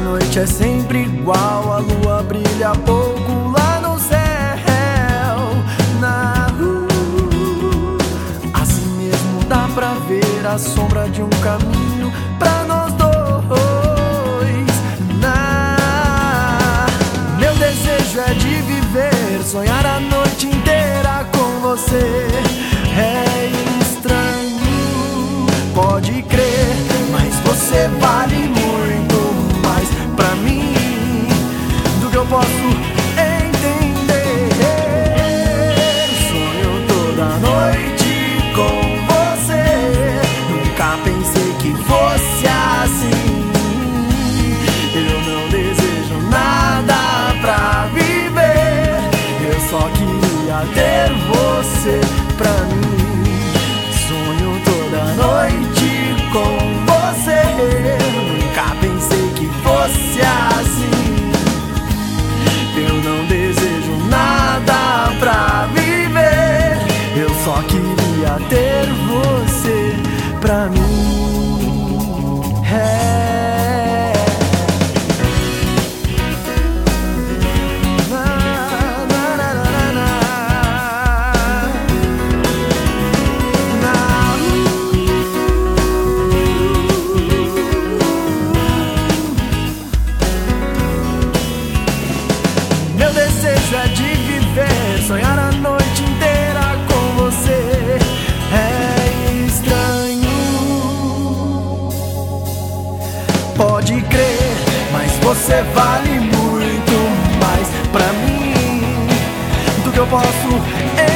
noite é sempre igual, a lua brilha pouco lá no céu. Na rua, assim mesmo dá pra ver a sombra de um caminho pra nós dois. Meu desejo é de viver, sonhar a noite inteira com você. É estranho, pode crer, mas você vale muito mais pra mim do que eu posso entender. Sonho toda noite com você, nunca pensei que fosse assim. Eu não desejo nada pra viver, eu só queria ter você pra mim. Sonho toda noite com você, nunca pensei que fosse assim. Eu não desejo nada pra viver, eu só queria ter você pra mim. Meu desejo é de viver, sonhar a noite inteira com você. É estranho, pode crer, mas você vale muito mais pra mim do que eu posso